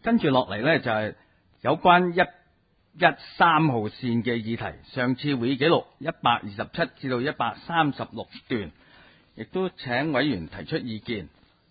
跟住落嚟呢，就係有關113號線嘅議題，上次會議記錄127至到136段，亦都請委員提出意見。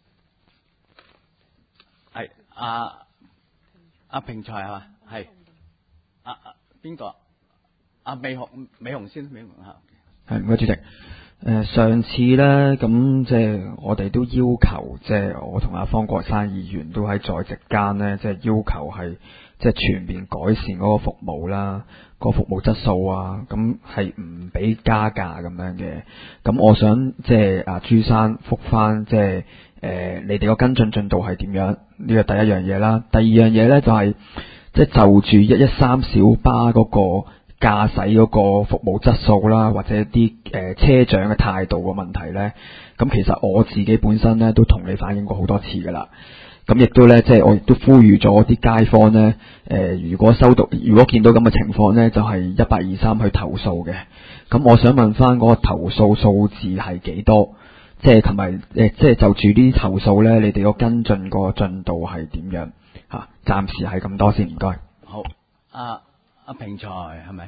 係阿平才係嘛？係邊個？美紅先，美紅嚇。 係唔該主席。上次呢，咁即係我哋都要求，即係我同阿方國珊議員都喺在席間呢，即係要求係即係全面改善嗰個服務啦，個服務質素啊，咁係唔俾加價咁樣嘅。咁我想即係朱生覆返，即係你哋個跟進進度係點樣？呢個第一樣嘢啦。第二樣嘢呢，就係即係就住113小巴嗰個駕駛嗰個服務質素啦，或者啲車長嘅態度嘅問題呢，咁其實我自己本身呢都同你反映過好多次噶啦。咁亦都呢，即係我亦都呼籲咗啲街坊呢，如果見到咁嘅情況呢，就係1823去投訴嘅。咁我想問翻嗰個投訴數字係幾多？即係同埋即係就住呢啲投訴呢，你哋個跟進個進度係點樣？暫時係咁多先，唔該。 好，阿平才係咪？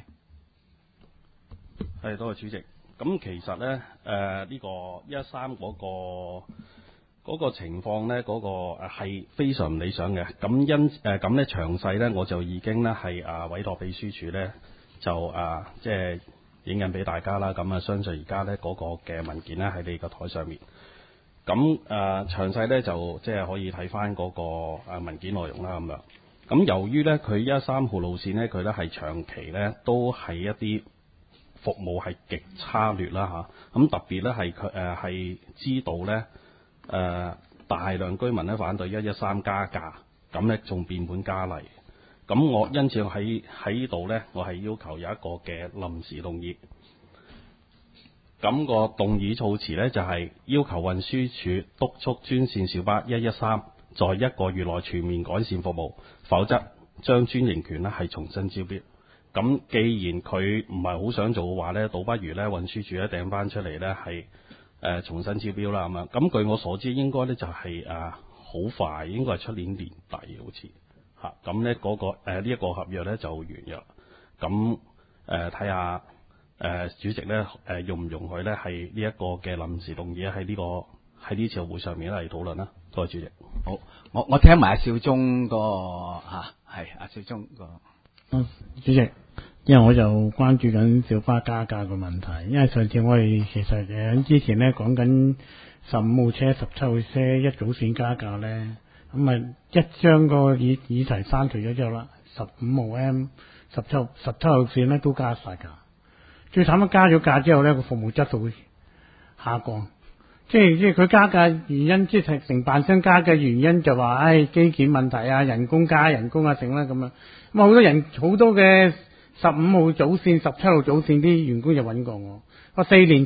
係，多謝主席。咁其實咧，呢個113嗰個情況咧，嗰個係非常唔理想嘅。咁咁咧詳細咧，我就已經咧係委託秘書處咧就即係影印俾大家啦。咁相信而家咧嗰個嘅文件咧喺你個台上面。咁詳細咧就即係可以睇翻嗰個文件內容啦咁樣。咁由於咧佢113號路線咧，佢咧係長期咧都係一啲服務係極差劣啦嚇。咁特別咧係佢係知道咧大量居民咧反對113加價，咁咧仲變本加厲。咁我因此喺呢度咧，我係要求有一個嘅臨時動議。咁個動議措辭咧就係要求運輸署督促專線小巴113在1個月內全面改善服務，否則將專營權咧係重新招標。咁既然佢唔係好想做嘅話咧，倒不如咧運輸署咧掟翻出嚟咧係重新招標啦咁樣。咁據我所知應該咧就係好快，應該係出年年底好似嚇。咁咧嗰個呢一個合約咧就完約。咁睇下主席咧容唔容許咧係呢一個嘅臨時動議喺呢次會上面嚟討論啦。多謝主席。 好，我聽埋阿少忠個係阿少忠個。 主席，因為我就關注緊小巴加價嘅問題，因為上次我哋其實喺之前咧講緊15號車、17號車一早線加價咧，咁啊一將個議題刪除咗之後啦，15號 M、17號線咧都加晒價。最慘係加咗價之後咧，個服務質素會下降。即係佢加價原因，即係承辦商加嘅原因就話，基建問題啊，人工啊成啦咁樣。咁好多嘅15號早線、17號早線啲員工就揾過我，話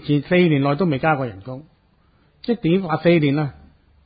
4年內都未加過人工。即係點話4年啊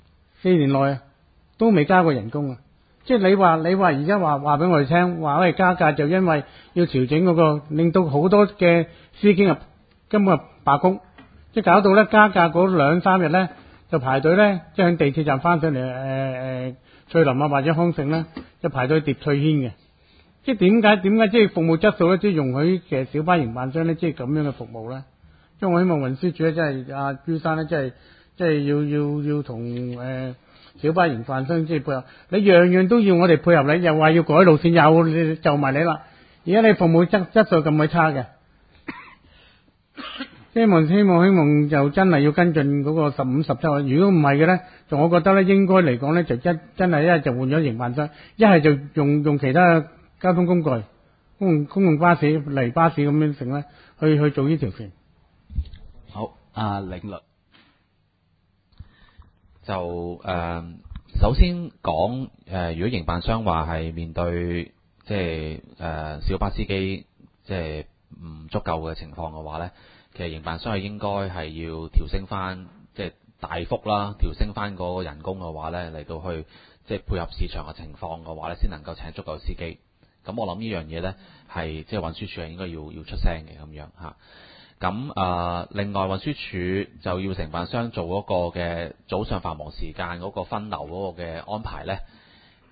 ？4年內都未加過人工啊！即係你話而家話俾我哋聽，話加價就因為要調整嗰個，令到好多嘅司機根本罷工。即係搞到咧加價嗰2-3日咧就排隊咧，即係喺地鐵站翻上嚟翠林啊或者康城咧，就排隊疊翠軒嘅。即係點解即係服務質素咧，即係容許其實小巴營辦商咧，即係咁樣嘅服務咧？因為我希望運輸署咧，真係朱生咧，即係要同小巴營辦商即係配合。你樣樣都要我哋配合你，又話要改路線，又就埋你啦。而家你服務質素咁鬼差嘅。希望就真係要跟進嗰個15、17。如果唔係嘅咧，就我覺得咧應該嚟講咧就真係一係就換咗營辦商，一係就用其他交通工具，公共巴士、嚟巴士咁樣成咧，去做呢條線。 好，領律就首先講如果營辦商話係面對即係小巴司機即係唔足夠嘅情況嘅話咧。其實營辦商係應該係要調升翻，即係大幅啦，調升翻嗰個人工嘅話咧，嚟到去即係配合市場嘅情況嘅話咧，先能夠請足夠司機。咁我諗呢樣嘢咧係即係運輸署係應該要出聲嘅咁樣嚇。咁另外運輸署就要承辦商做嗰個嘅早上繁忙時間嗰個分流嗰個嘅安排咧。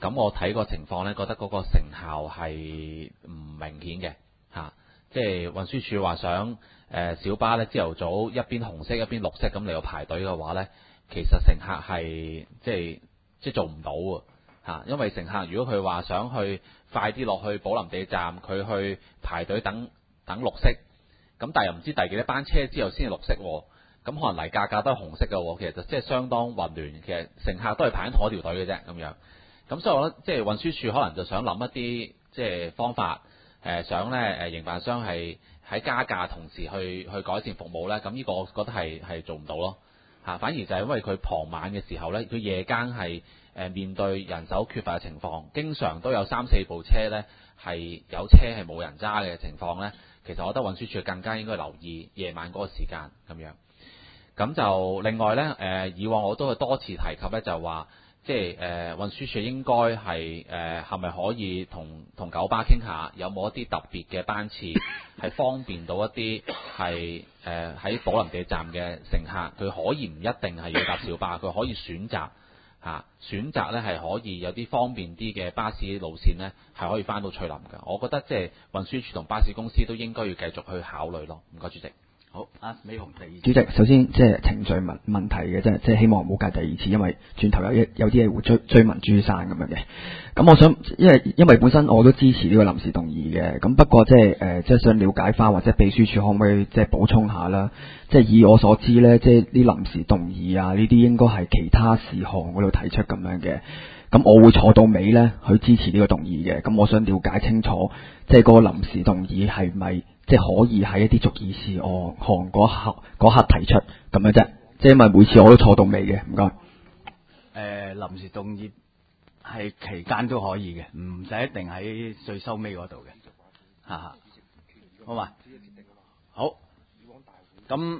咁我睇個情況呢，覺得嗰個成效係唔明顯嘅嚇。即係運輸署話想小巴呢朝頭早一邊紅色一邊綠色咁嚟到排隊嘅話呢，其實乘客係即係做唔到喎嚇。因為乘客如果佢話想去快啲落去寶林地站，佢去排隊等綠色，咁但係又唔知第幾多班車之後先係綠色喎。咁可能嚟架都係紅色嘅喎，其實就即係相當混亂。其實乘客都係排緊同一條隊嘅啫咁樣。咁所以我覺得即係運輸署可能就想諗一啲即係方法，想咧營辦商係喺加價同時去改善服務咧。咁呢個我覺得係做唔到咯嚇。反而就係因為佢傍晚嘅時候咧，佢夜間係面對人手缺乏嘅情況，經常都有3-4部車咧係有車係冇人揸嘅情況咧。其實我覺得運輸署更加應該留意夜晚嗰個時間咁樣。咁就另外呢，以往我都係多次提及呢，就話即係運輸署應該係係咪可以同九巴傾下，有冇一啲特別嘅班次係方便到一啲係喺寶林地站嘅乘客，佢可以唔一定係要搭小巴，佢可以選擇呢係可以有啲方便啲嘅巴士路線呢，係可以翻到翠林嘅。我覺得即係運輸署同巴士公司都應該要繼續去考慮咯。唔該，主席。 好，阿美紅第二。 主席，首先即係程序問題嘅啫，即係希望唔好計第二次，因為轉頭有啲嘢會追文珠山咁樣嘅。咁我想，因為本身我都支持呢個臨時動議嘅，咁不過即係想了解翻，或者秘書處可唔可以即係補充下啦？即係以我所知咧，即係啲臨時動議啊，呢啲應該係其他事項嗰度提出咁樣嘅。咁我會坐到尾咧去支持呢個動議嘅。咁我想了解清楚，即係嗰個臨時動議係咪即係可以喺一啲逐議事項嗰刻提出咁樣啫？即係因為每次我都坐到尾嘅，唔該。 臨時動議係期間都可以嘅，唔使一定喺最收尾嗰度嘅，嚇。好嘛？好。咁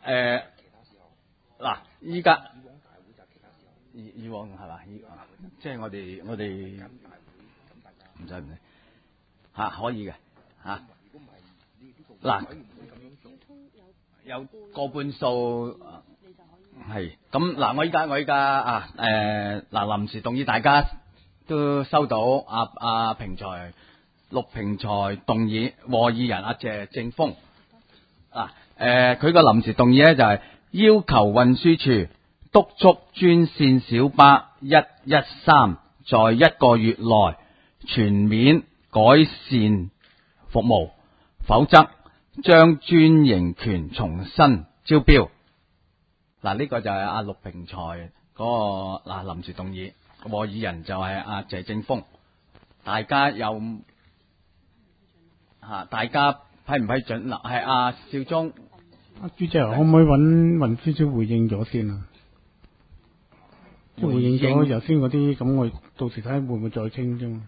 嗱，依家以往係嘛？即係我哋唔使嚇可以嘅嚇。嗱，有個半數係咁嗱，我依家臨時動議大家都收到陸平才動議和議人謝正鋒佢個臨時動議咧就係要求運輸署督促專線小巴113在1個月內全面改善服務，否則將專營權重新招標。嗱，呢個就係阿陸平才嗰個臨時動議，和議人就係阿謝正鋒。大家大家批唔批准？嗱，係阿少忠。 主席，可唔可以揾運輸署回應咗先啊？回應咗頭先嗰啲，咁我到時睇會唔會再傾啫嘛？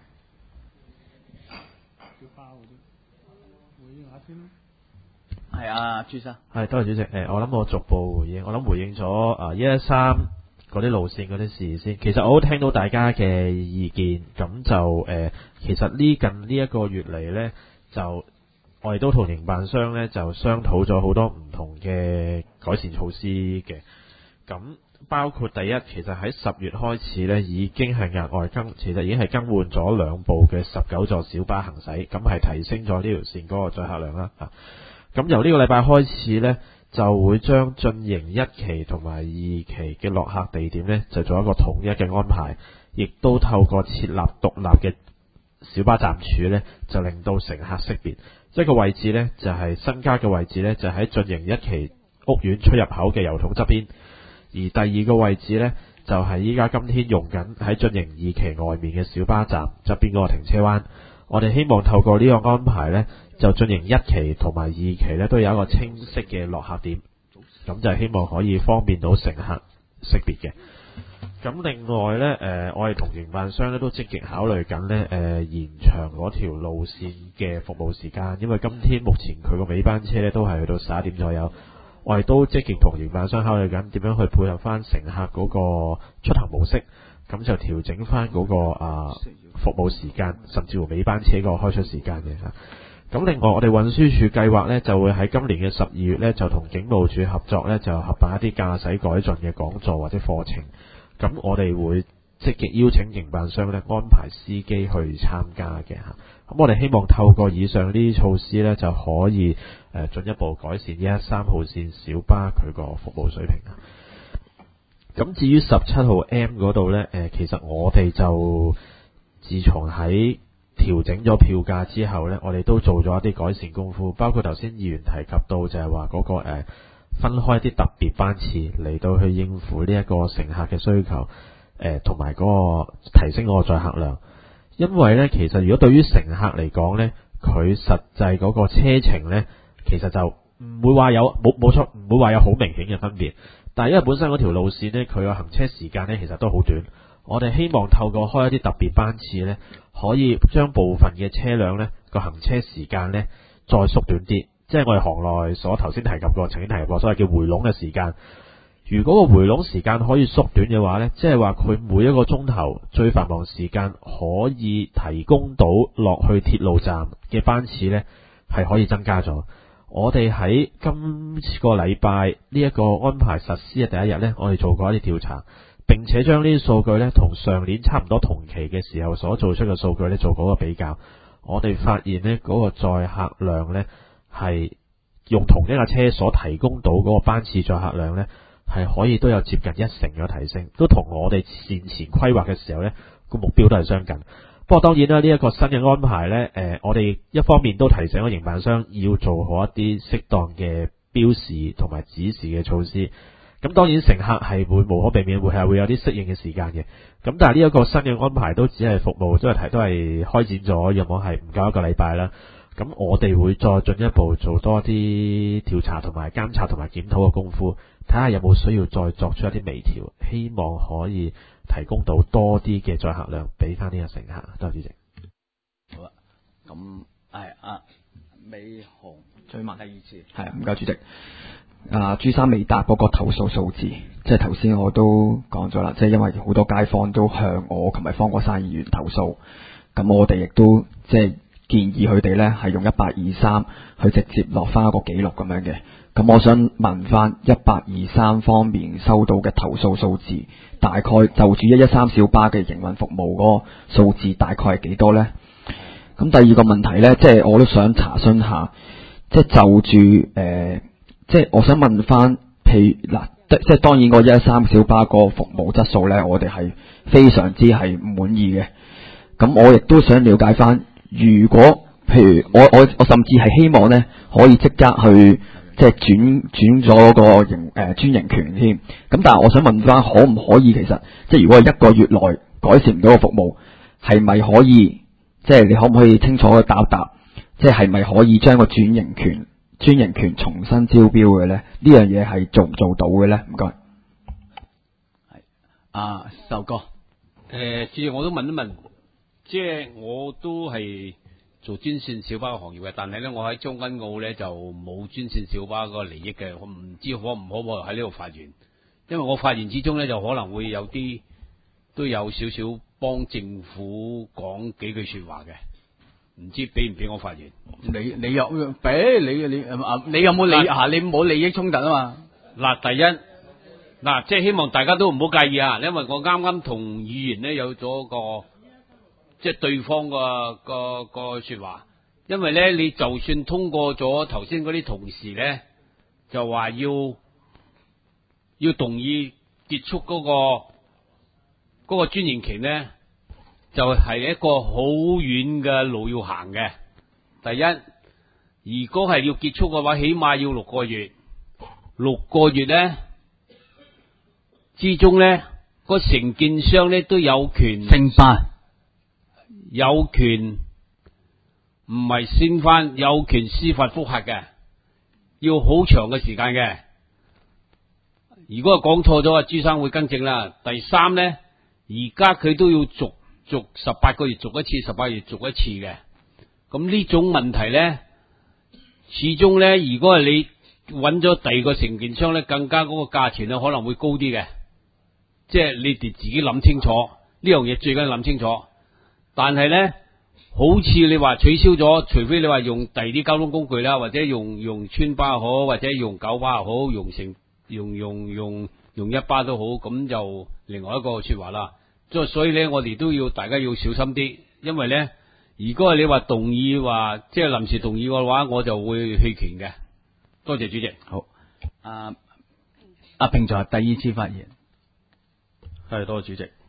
小巴嗰啲回應下先啦。 係啊，朱生。 係，多謝主席。我諗我逐步回應。我諗回應咗113嗰啲路線嗰啲事先。其實我都聽到大家嘅意見，咁就其實近呢一個月嚟呢，就我哋都同營辦商呢就商討咗好多唔同嘅改善措施嘅。咁包括第一，其實喺10月開始呢，已經係額外其實已經係更換咗2部嘅19座小巴行駛，咁係提升咗呢條線嗰個載客量啦。咁由呢個禮拜開始呢，就會將進營1期同埋2期嘅落客地點呢，就做一個統一嘅安排，亦都透過設立獨立嘅小巴站處呢，就令到乘客識別。一個位置呢，就係新加嘅位置呢，就喺進營1期屋苑出入口嘅郵筒側邊，而第二個位置呢，就係依家今天用緊喺進營2期外面嘅小巴站側邊嗰個停車灣。我哋希望透過呢個安排呢，就進營1期同埋2期呢，都有一個清晰嘅落客點，咁就係希望可以方便到乘客識別嘅。咁另外呢，我哋同營辦商呢都積極考慮緊呢，延長嗰條路線嘅服務時間，因為今天目前佢個尾班車呢都係去到11點左右。我哋都積極同營辦商考慮緊點樣去配合翻乘客嗰個出行模式，咁就調整翻嗰個服務時間，甚至乎尾班車個開出時間嘅嚇。咁另外，我哋運輸署計劃呢，就會喺今年嘅12月呢，就同警務處合作呢，就合辦一啲駕駛改進嘅講座或者課程。咁我哋會積極邀請營辦商咧安排司機去參加嘅嚇。咁我哋希望透過以上呢啲措施咧，就可以進一步改善113號線小巴佢個服務水平啊。咁至於17號 M 嗰度咧，其實我哋就自從喺調整咗票價之後咧，我哋都做咗一啲改善功夫，包括頭先議員提及到就係話嗰個分開一啲特別班次嚟到去應付呢一個乘客嘅需求，同埋嗰個提升嗰個載客量。因為咧，其實如果對於乘客嚟講咧，佢實際嗰個車程咧，其實就唔會話有冇錯，唔會話有好明顯嘅分別。但係因為本身嗰條路線咧，佢個行車時間咧其實都好短。我哋希望透過開一啲特別班次咧，可以將部分嘅車輛咧個行車時間咧再縮短啲。即係我哋行內所頭先提及過、曾經提及過，所謂叫回籠嘅時間。如果個回籠時間可以縮短嘅話呢，即係話佢每一個鐘頭最繁忙時間可以提供到落去鐵路站嘅班次呢，係可以增加咗。我哋喺今個禮拜呢一個安排實施嘅第一日呢，我哋做過一啲調查，並且將呢啲數據呢同上年差唔多同期嘅時候所做出嘅數據呢做過一個比較。我哋發現呢嗰個載客量呢，係用同一架車所提供到嗰個班次載客量呢，係可以都有接近1成嘅提升，都同我哋事前規劃嘅時候呢個目標都係相近。不過當然啦，呢一個新嘅安排呢，我哋一方面都提醒咗營辦商要做好一啲適當嘅標示同埋指示嘅措施。咁當然乘客係會無可避免會有啲適應嘅時間嘅。咁但係呢一個新嘅安排都只係服務，都係開展咗，有冇係唔夠1個禮拜啦。咁我哋會再進一步做多啲調查同埋監察同埋檢討嘅功夫，睇下有冇需要再作出一啲微調，希望可以提供到多啲嘅載客量俾翻呢個乘客。多謝主席。 好啦，咁係美紅追問第二次， 係唔該主席。朱生未答嗰個投訴數字，即係頭先我都講咗啦，即係因為好多街坊都向我同埋方國珊議員投訴，咁我哋亦都即係建議佢哋呢係用1823去直接落翻一個記錄咁樣嘅。咁我想問翻1823方面收到嘅投訴數字，大概就住113小巴嘅營運服務嗰個數字大概係幾多呢？咁第二個問題呢，即係我都想查詢下，即係就住即係我想問翻，譬如嗱，即係當然個113小巴個服務質素呢，我哋係非常之係唔滿意嘅。咁我亦都想了解翻，如果譬如我甚至係希望呢可以即刻去即係轉咗個專營權添。咁但係我想問翻，可唔可以其實即係如果係1個月內改善唔到個服務，係咪可以即係你可唔可以清楚去答答？即係咪可以將個專營權重新招標嘅呢？呢樣嘢係做唔做到嘅呢？唔該。 係壽哥， 主要我都問一問，即係我都係做專線小巴嘅行業嘅，但係呢，我喺將軍澳呢就冇專線小巴個利益嘅，我唔知可唔可喺呢度發言，因為我發言之中呢，就可能會有啲都有少少幫政府講幾句說話嘅。唔知俾唔俾我發言？ 你有俾你有冇利啊？你冇利益衝突啊嘛？ 嗱，第一即係希望大家都唔好介意啊，因為我啱啱同議員呢有咗個即係對方個說話，因為呢，你就算通過咗頭先嗰啲同事呢，就話要同意結束嗰個專營權呢。就係一個好遠嘅路要行嘅。第一，如果係要結束嘅話，起碼要6個月。6個月呢之中呢，個承建商呢都有權升班， 有權唔係升翻，有權司法複核嘅，要好長嘅時間嘅。如果講錯咗，朱生會更正啦。第三呢，而家佢都要續18個月續一次，18個月續一次嘅。咁呢種問題呢，始終呢，如果係你揾咗第二個承建商呢，更加嗰個價錢呢可能會高啲嘅。即係你哋自己諗清楚呢樣嘢，最緊要諗清楚。但係呢，好似你話取消咗，除非你話用第二啲交通工具啦，或者用村巴又好，或者用九巴又好，用一巴都好，咁就另外一個說話啦。 所以咧，我哋都要大家要小心啲，因為咧，如果你話動議話即係臨時動議嘅話，我就會棄權嘅。多謝主席。 好，阿平在第二次發言。 係，多謝主席。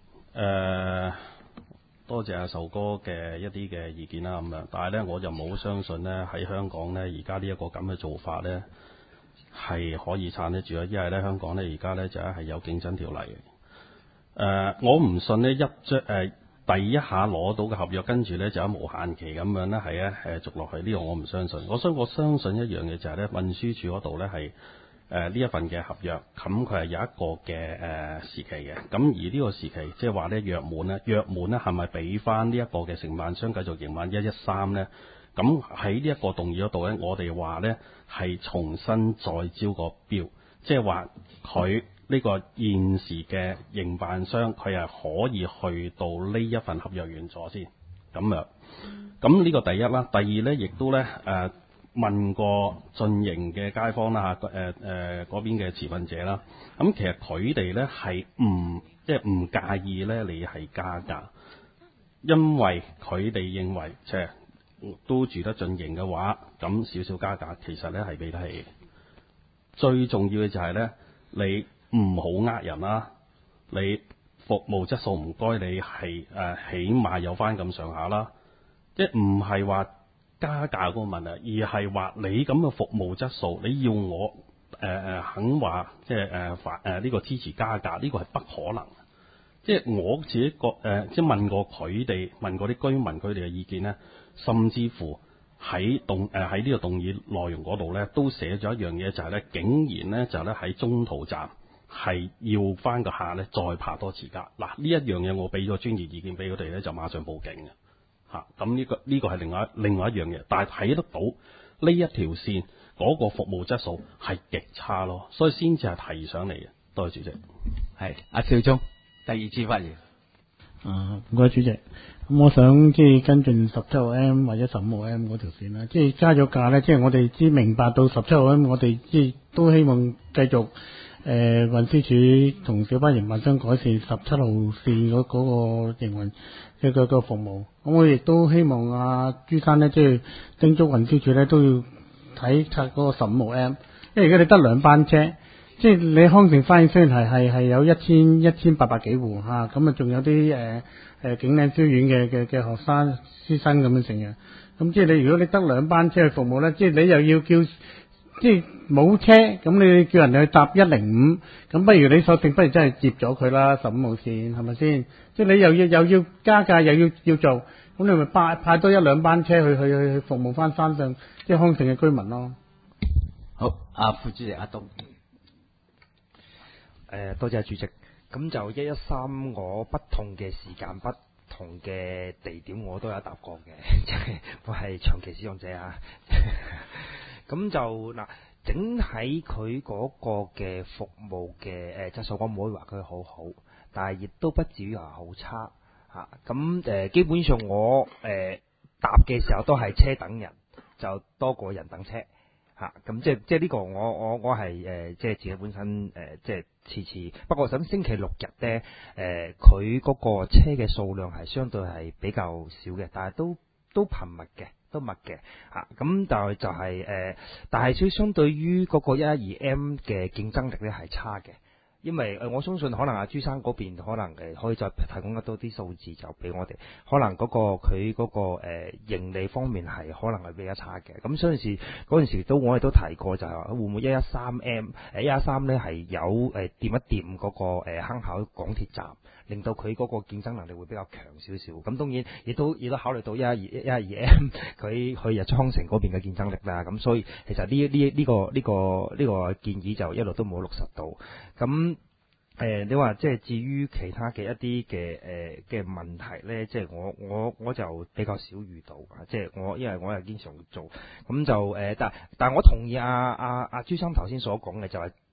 多謝阿壽哥嘅一啲嘅意見啦咁樣，但係咧我就冇相信咧喺香港咧而家呢一個咁嘅做法咧係可以撐得住啊，因為咧香港咧而家咧就係有競爭條例嘅。我唔信呢第一下攞到嘅合約，跟住咧就有無限期咁樣咧係咧續落去，呢個我唔相信。我相信一樣嘢就係咧運輸署嗰度咧係呢一份嘅合約，咁佢係有一個嘅時期嘅。咁而呢個時期即係話咧約滿咧係咪俾翻呢一個嘅承辦商繼續營運113咧？咁喺呢一個動議嗰度咧，我哋話咧係重新再招個標，即係話佢呢個現時嘅營辦商佢係可以去到呢一份合約完咗先咁樣。咁呢個第一啦，第二咧亦都咧問過進營嘅街坊啦嗰邊嘅持份者啦，咁其實佢哋咧係唔介意咧你係加價，因為佢哋認為即係都住得進營嘅話，咁少少加價其實咧係俾得起。最重要嘅就係咧，你唔好呃人啦，你服務質素唔該你係起碼有翻咁上下啦，即係唔係話加價嗰個問題，而係話你咁嘅服務質素，你要我肯話即係呢個支持加價，呢個係不可能。即係我自己即係問過佢哋，問過啲居民佢哋嘅意見咧，甚至乎喺呢個動議內容嗰度咧，都寫咗一樣嘢，就係咧，竟然咧就咧喺中途站係要翻個客咧再拍多次價。嗱，呢一樣嘢我俾咗專業意見俾佢哋咧，就馬上報警嘅。咁呢個係另外一樣嘢，但係睇得到呢一條線嗰個服務質素係極差咯，所以先至係提上嚟嘅。多謝主席。 係阿少忠第二次發言。 唔該主席。咁我想即係跟進17號 M 或者15號 M 嗰條線啦，即係加咗價咧，即係我哋知明白到17號 M，我哋即係都希望繼續運輸署同小巴營辦商改善17號線嗰個營運嘅個服務。咁我亦都希望朱生咧，即係叮囑運輸署咧都要睇拆嗰個15號 M， 因為而家你得兩班車。即係你康城花園雖然係有1800幾戶嚇，咁仲有啲景嶺書院嘅學生師生咁樣成嘅。咁即係如果你得兩班車去服務咧，即係你又要叫即係冇車，咁你叫人哋去搭105，咁不如你索性不如真係接咗佢啦，15號線係咪先？即係你又要加價又要做，咁你咪派多一兩班車去服務翻山上即係康城嘅居民咯。 好，副主席阿東。 多謝主席。咁就113，我不同嘅時間、不同嘅地點，我都有搭過嘅，即係我係長期使用者啊。咁就嗱，整體佢嗰個嘅服務嘅質素，我唔可以話佢好好，但係亦都不至於話好差嚇。咁基本上我搭嘅時候都係車等人，就多過人等車。咁即係呢個我係即係自己本身即係次次，不過咁星期六日咧佢嗰個車嘅數量係相對係比較少嘅，但係都頻密嘅，都密嘅咁但係就係但係相對於嗰個112M 嘅競爭力咧係差嘅。因為我相信可能朱生嗰邊可能可以再提供得多啲數字就俾我哋，可能佢嗰個盈利方面係可能係比較差嘅。咁嗰陣時我哋都提過就係話會唔會113咧係有掂一掂嗰個坑口港鐵站，令到佢嗰個競爭能力會比較強少少。咁當然亦都考慮到112M 佢日出康城嗰邊嘅競爭力啦。咁所以其實呢個建議就一路都冇落實到。咁你話即係至於其他嘅一啲嘅問題咧，即係我就比較少遇到，即係因為我係經常做，咁就但係我同意阿朱生頭先所講嘅，就係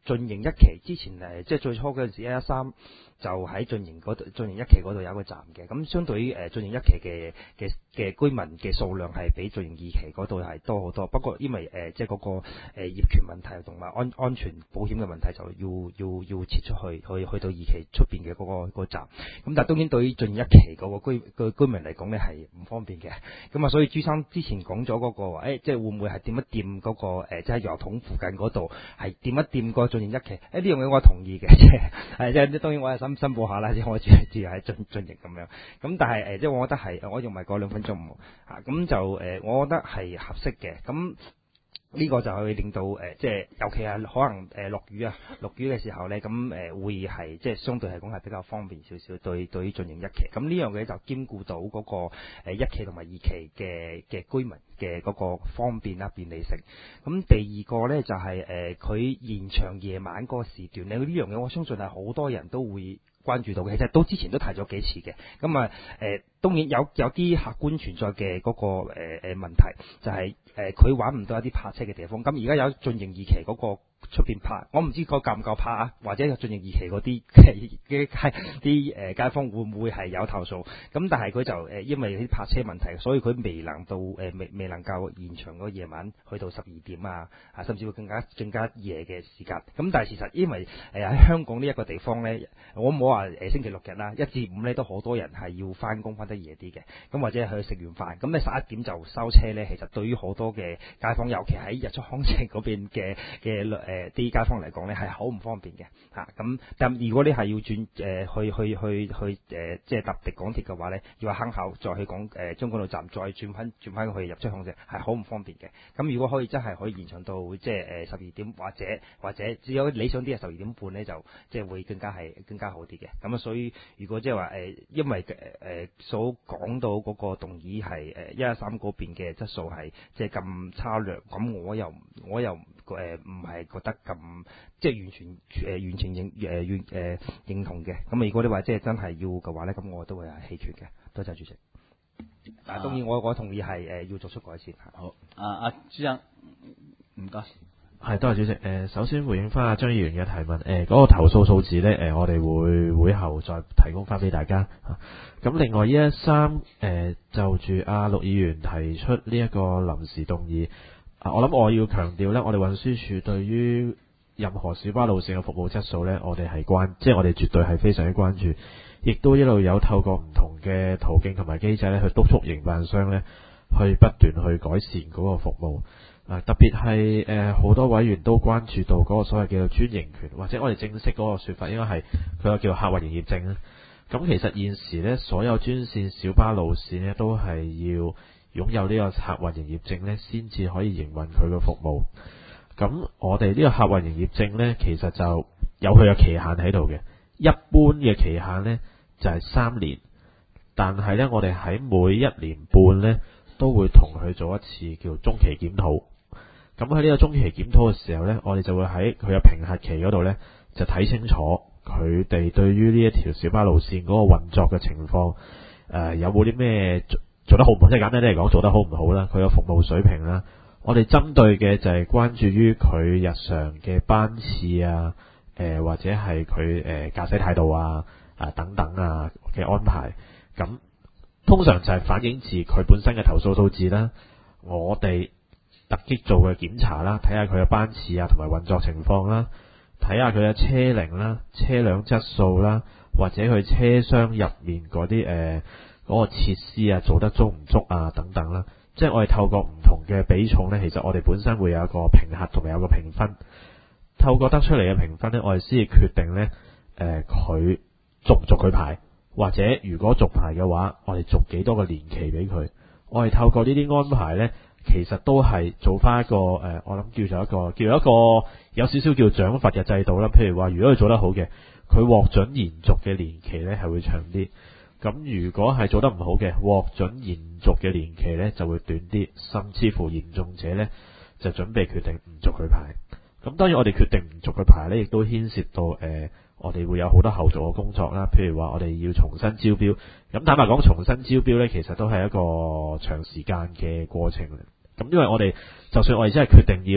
進營一期之前即係最初嗰陣時113就喺進營一期嗰度有一個站嘅，咁相對於進營一期嘅居民嘅數量係比進營二期嗰度係多好多。不過因為即係嗰個業權問題同埋安全保險嘅問題，就要撤出去到二期出邊嘅嗰個站。咁但係當然對於進營一期嗰個居民嚟講咧係唔方便嘅。咁啊，所以朱生之前講咗嗰個即係會唔會係掂一掂嗰個即係油桶附近嗰度係掂一掂個進營一期？呢樣嘢我同意嘅，即係當然我係申報下啦，即係我住喺進營咁樣。咁但係即係我覺得係我用埋嗰2分鐘咁就我覺得係合適嘅。咁呢個就可以令到即係尤其係可能落雨嘅時候咧，咁會係即係相對嚟講係比較方便少少對於進營一期。咁呢樣嘢就兼顧到嗰個一期同埋二期嘅居民嘅嗰個方便啦、便利性。咁第二個咧就係佢延長夜晚嗰個時段咧，呢樣嘢我相信係好多人都會關注到嘅，其實都之前都提咗幾次嘅。咁啊當然有啲客觀存在嘅嗰個問題，就係佢揾唔到一啲泊車嘅地方。咁而家有進營二期嗰個出邊泊，我唔知佢夠唔夠泊啊，或者進營二期嗰啲街坊會唔會係有投訴？咁但係佢就因為啲泊車問題，所以佢未能夠延長嗰夜晚去到12點甚至會更加夜嘅時間。咁但係事實因為喺香港呢一個地方咧，我冇話星期六日啦，1至5咧都好多人係要翻工翻得夜啲嘅，咁或者去食完飯，咁你11點就收車咧，其實對於好多嘅街坊，尤其喺日出康城嗰邊嘅啲街坊嚟講咧，係好唔方便嘅嚇。咁但如果你係要轉去即係搭港鐵嘅話咧，要喺坑口再去將軍澳站再轉翻去日出康城，係好唔方便嘅。咁如果可以真係可以延長到即係12點或者只有理想啲係12點半咧，就即係會更加好啲嘅。咁所以如果即係話因為所講到嗰個動議係113嗰邊嘅質素係即係咁差劣，咁我又唔係覺得咁即係完全認同嘅。咁如果你話即係真係要嘅話咧，咁我都會係棄權嘅。多謝主席。但係當然我同意係要作出改善。 好，阿朱生，唔該。 係，多謝主席。首先回應翻阿張議員嘅提問，嗰個投訴數字咧，我哋會後再提供翻俾大家。咁另外113就住阿陸議員提出呢一個臨時動議，我諗我要強調咧，我哋運輸署對於任何小巴路線嘅服務質素咧，我哋係即係我哋絕對係非常之關注，亦都一路有透過唔同嘅途徑同埋機制咧，去督促營辦商咧，去不斷去改善嗰個服務。特別係好多委員都關注到嗰個所謂叫做專營權，或者我哋正式嗰個說法應該係佢個叫客運營業證啦。咁其實現時咧，所有專線小巴路線咧都係要擁有呢個客運營業證咧，先至可以營運佢嘅服務。咁我哋呢個客運營業證咧，其實就有佢嘅期限喺度嘅。一般嘅期限咧就係3年，但係咧我哋喺每1年半咧都會同佢做一次叫中期檢討。咁喺呢個中期檢討嘅時候呢，我哋就會喺佢嘅評核期嗰度呢，就睇清楚佢哋對於呢一條小巴路線嗰個運作嘅情況，有冇啲咩做得好唔好？即係簡單啲嚟講，做得好唔好啦？佢嘅服務水平啦，我哋針對嘅就係關注於佢日常嘅班次或者係佢駕駛態度等等嘅安排。咁通常就係反映自佢本身嘅投訴數字啦，我哋突擊做嘅檢查啦，睇下佢嘅班次同埋運作情況啦，睇下佢嘅車齡啦、車輛質素啦，或者佢車廂入面嗰啲嗰個設施做得足唔足等等啦。即係我哋透過唔同嘅比重呢，其實我哋本身會有一個評核同埋有個評分，透過得出嚟嘅評分呢，我哋先至決定呢佢續唔續佢牌，或者如果續牌嘅話，我哋續幾多個年期俾佢。我哋透過呢啲安排呢，其實都係做翻一個我諗叫做一個有少少叫獎罰嘅制度啦。譬如話，如果佢做得好嘅，佢獲准延續嘅年期呢係會長啲；咁如果係做得唔好嘅，獲准延續嘅年期呢就會短啲，甚至乎嚴重者呢就準備決定唔續佢牌。咁當然我哋決定唔續佢牌呢，亦都牽涉到我哋會有好多後續嘅工作啦。譬如話我哋要重新招標，咁坦白講，重新招標呢其實都係一個長時間嘅過程。咁因為我哋就算我哋真係決定要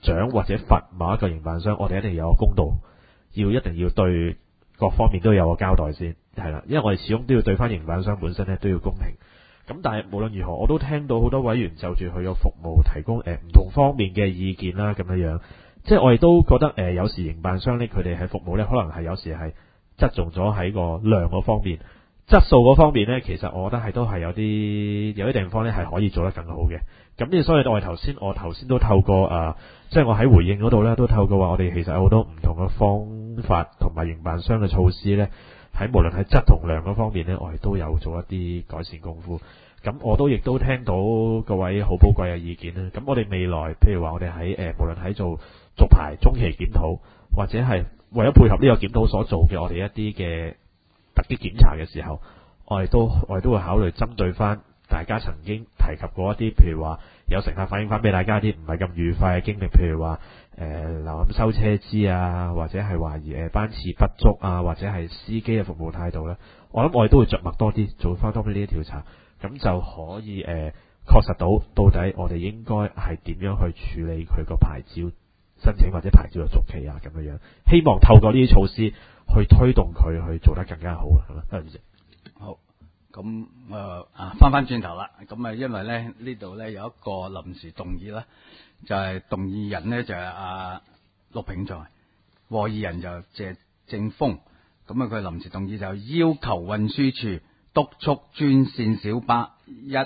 獎或者罰某一個營辦商，我哋一定要有個公道，一定要對各方面都有個交代先，係啦，因為我哋始終都要對翻營辦商本身咧都要公平。咁但係無論如何，我都聽到好多委員就住佢個服務提供唔同方面嘅意見啦，咁樣，即係我哋都覺得有時營辦商咧佢哋喺服務咧，可能係有時係側重咗喺個量嗰方面，質素嗰方面咧，其實我覺得係都係有啲地方咧係可以做得更好嘅。咁所以我頭先都透過即係我喺回應嗰度咧，都透過話我哋其實有好多唔同嘅方法同埋營辦商嘅措施咧。喺無論喺質同量嗰方面呢，我哋都有做一啲改善功夫。咁我都亦都聽到各位好寶貴嘅意見啦。咁我哋未來，譬如話我哋喺無論喺做續牌中期檢討，或者係為咗配合呢個檢討所做嘅我哋一啲嘅突擊檢查嘅時候，我哋都會考慮針對翻大家曾經提及過一啲，譬如話有乘客反映翻俾大家一啲唔係咁愉快嘅經歷，譬如話流咁收車資啊，或者係懷疑班次不足啊，或者係司機嘅服務態度咧，我諗我哋都會着墨多啲，做翻多啲呢啲調查，咁就可以確實到底我哋應該係點樣去處理佢個牌照申請或者牌照嘅續期啊，咁樣，希望透過呢啲措施去推動佢去做得更加好啦，係嘛？多謝主席。 好，咁翻轉頭啦，咁因為咧呢度咧有一個臨時動議啦。就係動議人呢，就係陸炳才，和議人就謝正峰。咁佢臨時動議就要求運輸署督促專線小巴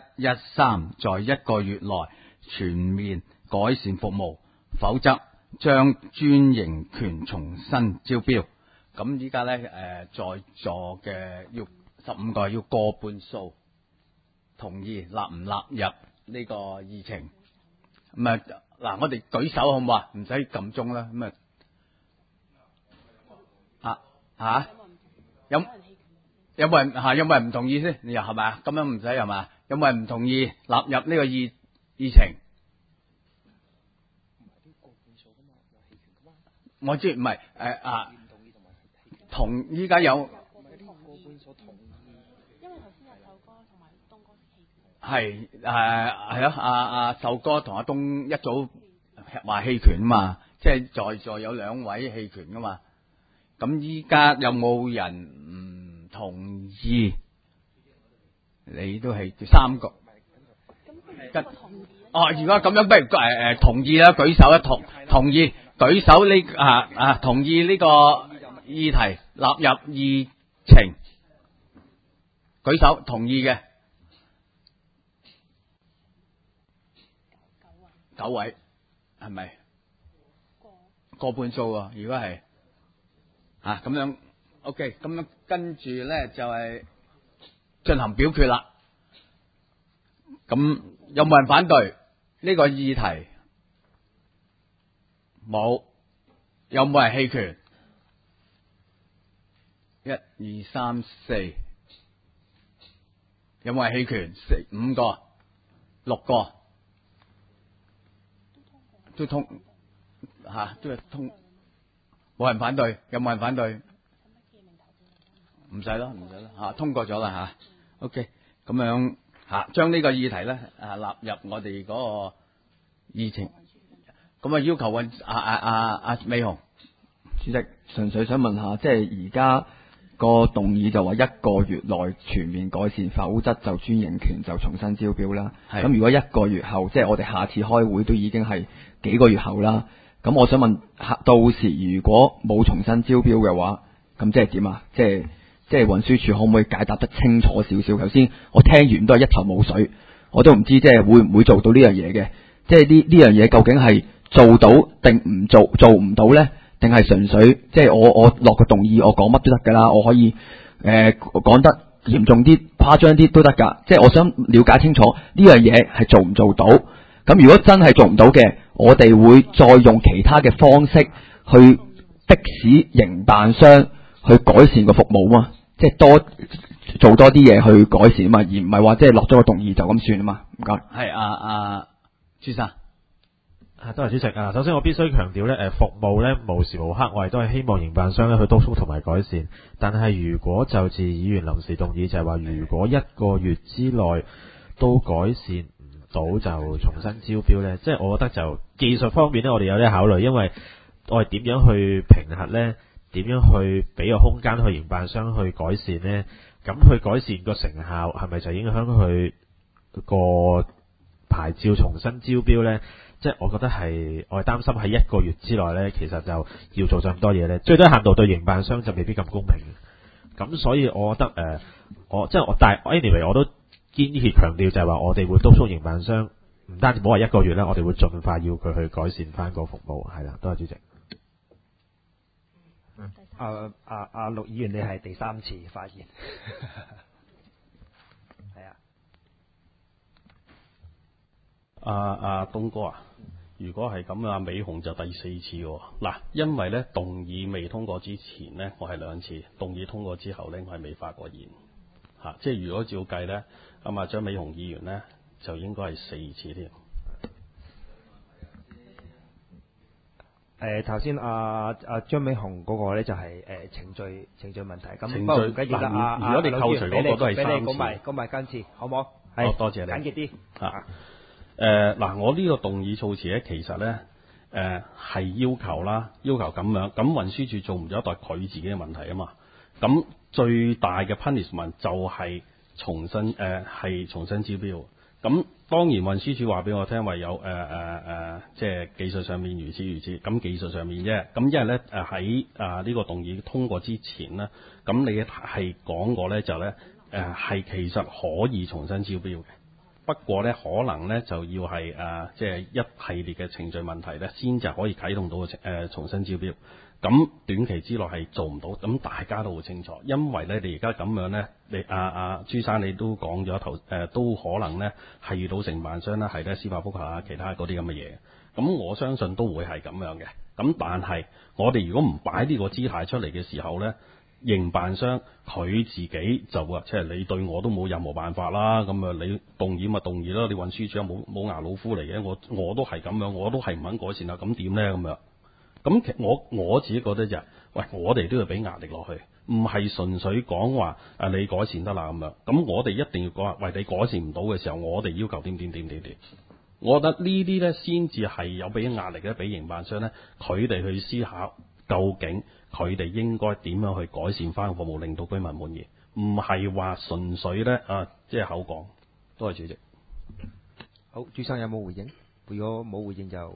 113在一個月內全面改善服務，否則將專營權重新招標。咁依家咧在座嘅要15個要過半數同意納唔納入呢個議程。咁嗱，我哋舉手好唔好啊？唔使撳鐘啦。咁有冇人唔同意先？你又係咪啊？咁樣唔使係嘛？有冇人唔同意納入呢個議程？我知唔係同依家有。係咯，阿壽哥同阿東一早話棄權嘛，即係在座有2位棄權噶嘛。咁依家有冇人唔同意？你都係3個。如果咁樣，不如同意啦，舉手同意，舉手呢同意呢個議題納入議程，舉手同意嘅。9位係咪過半數啊？如果係咁樣 ，OK， 咁樣跟住咧就係進行表決啦。咁有冇人反對呢個議題？冇。有冇人棄權？1、2、3、4。有冇人棄權？5個、6個。都通冇人反對，有冇人反對？唔使咯通過咗啦OK， 咁樣將呢個議題咧納入我哋嗰個議程。咁要求美雄主席，純粹想問下，即係而家個動議就話1個月內全面改善，否則就專營權就重新招標啦。咁如果1個月後，即係我哋下次開會都已經係幾個月後啦。咁我想問，到時如果冇重新招標嘅話，咁即係點啊？即係運輸署可唔可以解答得清楚少少？頭先我聽完都係一頭霧水，我都唔知即係會唔會做到呢樣嘢嘅。即係呢樣嘢究竟係做到定唔做唔到呢？定係純粹即係我落個動議，我講乜都得噶啦，我可以講得嚴重啲、誇張啲都得噶。即係我想了解清楚呢樣嘢係做唔做到。咁如果真係做唔到嘅，我哋會再用其他嘅方式去迫使營辦商去改善個服務嘛，即係做多啲嘢去改善嘛，而唔係話即係落咗個動議就咁算啊嘛。唔該。係朱生。 多謝主席首先我必須強調咧，服務咧無時無刻我哋都係希望營辦商咧去督促同埋改善。但係如果就自議員臨時動議就係話，如果1個月之內都改善唔到就重新招標呢？即係我覺得就技術方面呢，我哋有啲考慮，因為我哋點樣去評核呢？點樣去俾個空間去營辦商去改善呢？咁去改善個成效係咪就影響佢個牌照重新招標呢？即係我覺得係我係擔心喺1個月之內呢，其實就要做咁多嘢呢，最低限度對營辦商就未必咁公平。咁所以我覺得但係 anyway 我都堅決強調就係話我哋會督促營辦商，唔單止唔好話1個月啦，我哋會盡快要佢去改善翻個服務。係啦，多謝主席。 陸議員，你係第3次發言，係啊。 東哥啊，如果係咁啊，美紅就第4次喎。嗱，因為呢動議未通過之前呢，我係2次；動議通過之後呢，我係未發過言。即係如果照計呢，咁張美紅議員呢，就應該係4次添。 頭先張美紅嗰個咧就係程序問題，咁程序不過唔緊要啦。 如果你扣除嗰個都係3次， 俾你講埋今次，好唔好？ 好，多謝你。 簡潔啲嗱，我呢個動議措辭咧，其實咧係要求咁樣，咁運輸署做唔咗一代佢自己嘅問題啊嘛。咁最大嘅 punishment 就係重新招標。咁當然運輸署話俾我聽話有即係技術上面如此，咁技術上面啫。咁因為咧喺呢個動議通過之前呢，咁你係講過咧就咧係其實可以重新招標嘅。不過咧可能咧就要係即係一系列嘅程序問題咧，先至可以啟動到重新招標。咁短期之內係做唔到，咁大家都好清楚，因為咧你而家咁樣咧，你朱生你都講咗都可能咧係遇到承辦商咧係咧司法覆核啊，其他嗰啲咁嘅嘢。咁我相信都會係咁樣嘅。咁但係我哋如果唔擺呢個姿態出嚟嘅時候咧，營辦商佢自己就話，即係你對我都冇任何辦法啦。咁啊，你動議咪動議啦，你運輸署冇牙老虎嚟嘅，我都係咁樣，我都係唔肯改善啦。咁點咧咁樣？咁其實我自己覺得就喂，我哋都要俾壓力落去，唔係純粹講話你改善得啦咁樣。咁我哋一定要講話，喂，你改善唔到嘅時候，我哋要求點。我覺得呢啲咧先至係有俾壓力咧，俾營辦商咧，佢哋去思考究竟佢哋應該點樣去改善翻服務，令到居民滿意，唔係話純粹咧即係口講。多謝主席。 好，朱生有冇回應？如果冇回應就。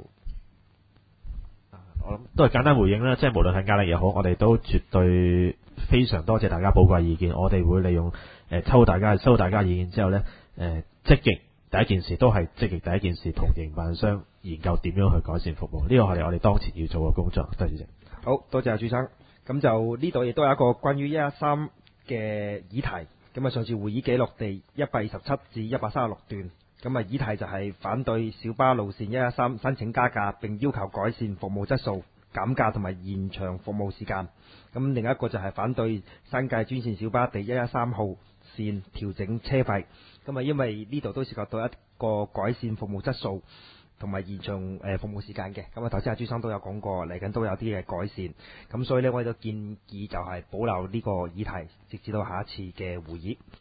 我諗都係簡單回應啦，即係無論係壓力又好，我哋都絕對非常多謝大家寶貴意見。我哋會利用收大家意見之後呢，積極第一件事都係積極第一件事同營辦商研究點樣去改善服務。呢個係我哋當前要做嘅工作。多謝主席。 好多謝朱生。咁就呢度亦都有一個關於113嘅議題。咁上次會議記錄第127至136段。咁議題就係反對小巴路線113申請加價，並要求改善服務質素、減價同埋延長服務時間。咁另一個就係反對新界專線小巴第113號線調整車費。咁因為呢度都涉及到一個改善服務質素同埋延長服務時間嘅。咁頭先朱生都有講過，嚟緊都有啲嘅改善。咁所以呢，我哋都建議就係保留呢個議題，直至到下一次嘅會議。